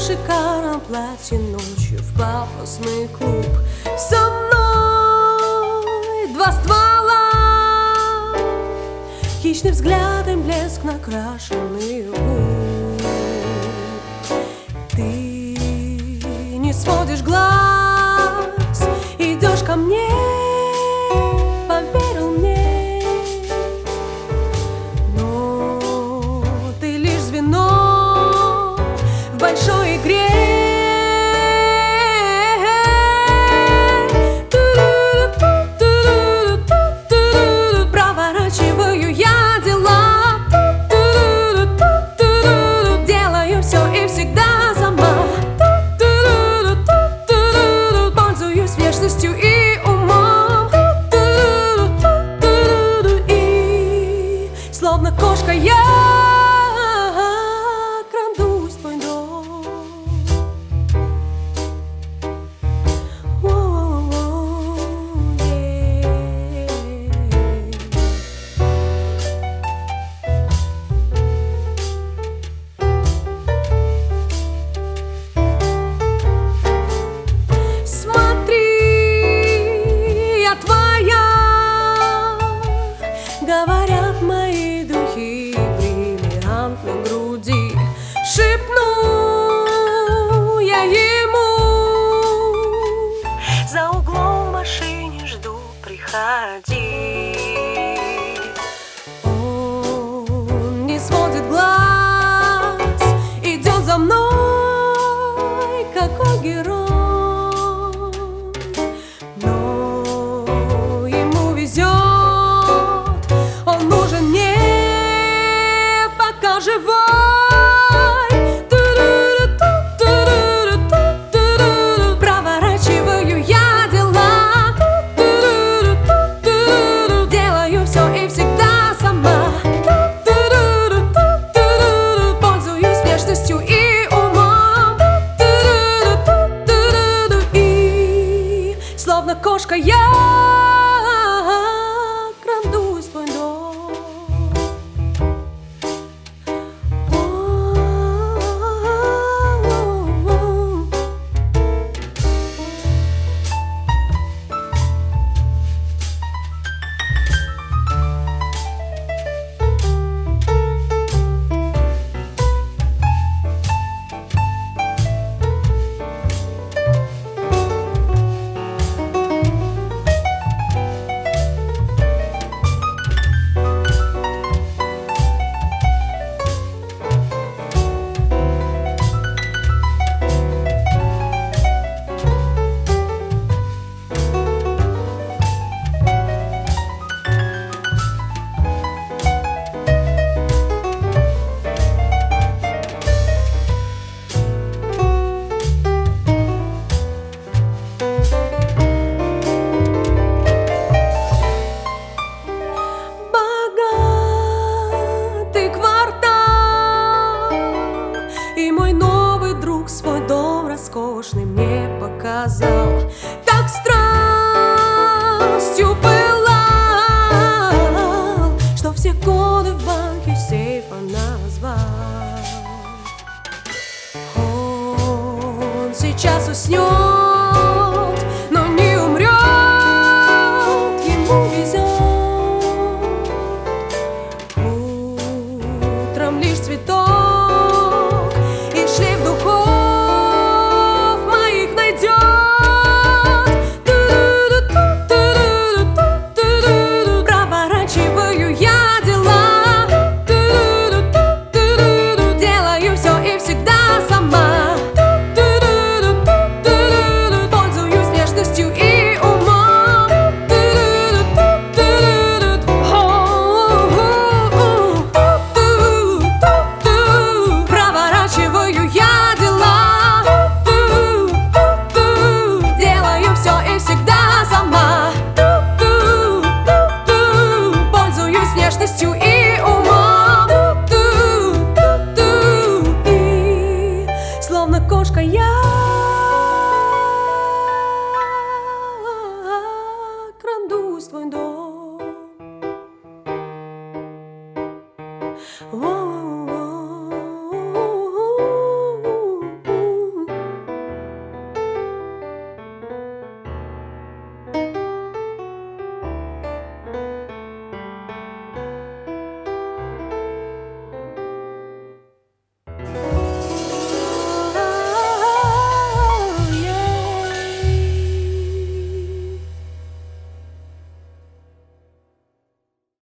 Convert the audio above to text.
шикарном платье ночью в пафосный клуб. Со мной два ствола, хищным взглядом блеск накрашенных губ. Ты не сводишь глаз, идешь ко мне, поверил мне, но ты лишь звено в большой игре. Проворачиваю я дела, делаю все и всегда сама, пользуюсь внешностью и умом, и словно кошка я крадусь в твой дом. Говорят мои духи, бриллиант на груди. Шепну я ему, за углом в машине жду, приходи. Он не сводит глаз, идет за мной, какой герой. Но ему везет, живой. Проворачиваю я дела, делаю все и всегда сама, пользуюсь внешностью и умом, и словно кошка я крадусь в твой дом. Свой дом роскошный мне показал, так страстью пылал, что все годы в банке сейфа назвал. Он сейчас уснет, но не умрет, ему везет. Утром лишь цветок и шлейф духов кошка я.